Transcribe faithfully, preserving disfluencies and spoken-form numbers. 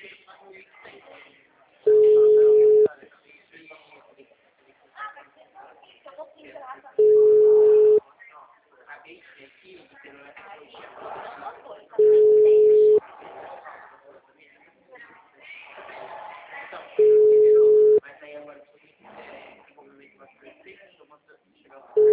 Mas aí agora, se você quiser desenvolvimento mais perfeito, eu mostro, chegar